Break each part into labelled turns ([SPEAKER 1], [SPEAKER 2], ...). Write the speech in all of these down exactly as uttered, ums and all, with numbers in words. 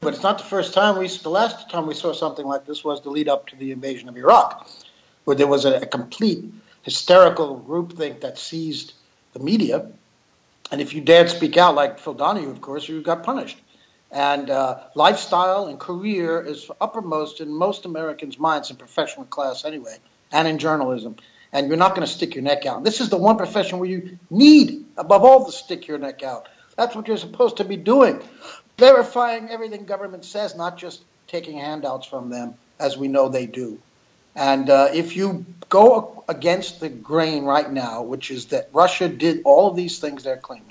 [SPEAKER 1] but it's not the first time. We the last time we saw something like this was the lead up to the invasion of Iraq, where there was a, a complete hysterical groupthink that seized the media, and if you dared speak out, like Phil Donahue, of course, you got punished. And uh, lifestyle and career is uppermost in most Americans' minds in professional class anyway, and in journalism. And you're not going to stick your neck out. This is the one profession where you need, above all, to stick your neck out. That's what you're supposed to be doing, verifying everything government says, not just taking handouts from them, as we know they do. And uh, if you go against the grain right now, which is that Russia did all of these things they're claiming,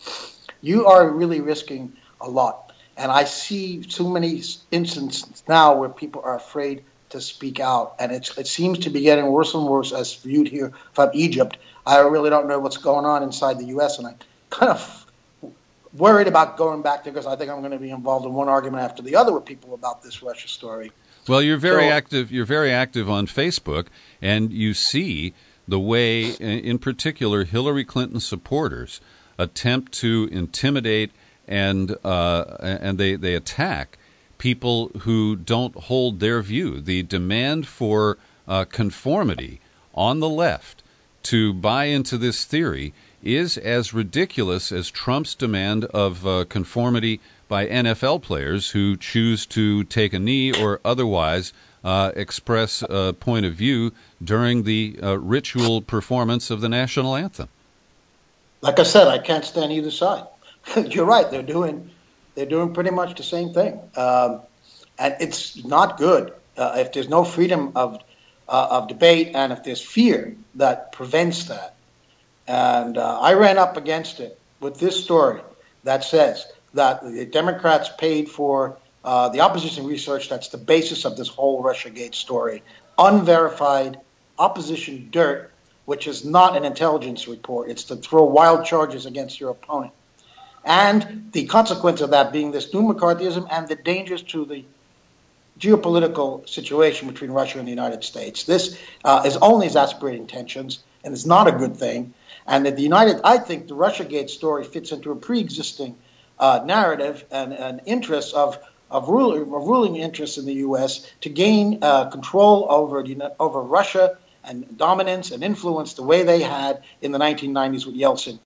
[SPEAKER 1] you are really risking a lot. And I see too many instances now where people are afraid to speak out. And it's, it seems to be getting worse and worse as viewed here from Egypt. I really don't know what's going on inside the U S, and I'm kind of worried about going back there because I think I'm going to be involved in one argument after the other with people about this Russia story.
[SPEAKER 2] Well, you're very
[SPEAKER 1] so,
[SPEAKER 2] active. You're very active on Facebook, and you see the way, in particular, Hillary Clinton supporters attempt to intimidate and uh, and they, they attack people who don't hold their view. The demand for uh, conformity on the left to buy into this theory is as ridiculous as Trump's demand of uh, conformity by N F L players who choose to take a knee or otherwise uh, express a point of view during the uh, ritual performance of the national anthem.
[SPEAKER 1] Like I said, I can't stand either side. You're right. They're doing they're doing pretty much the same thing, um, and it's not good uh, if there's no freedom of uh, of debate and if there's fear that prevents that. And uh, I ran up against it with this story that says that the Democrats paid for uh, the opposition research that's the basis of this whole Russiagate story, unverified opposition dirt, which is not an intelligence report. It's to throw wild charges against your opponent. And the consequence of that being this new McCarthyism and the dangers to the geopolitical situation between Russia and the United States. This uh, is only exacerbating tensions, and it's not a good thing. And that the United, I think the Russiagate story fits into a pre-existing uh, narrative and an interest of of ruling, of ruling interests in the U S to gain uh, control over the, over Russia and dominance and influence the way they had in the nineteen nineties with Yeltsin.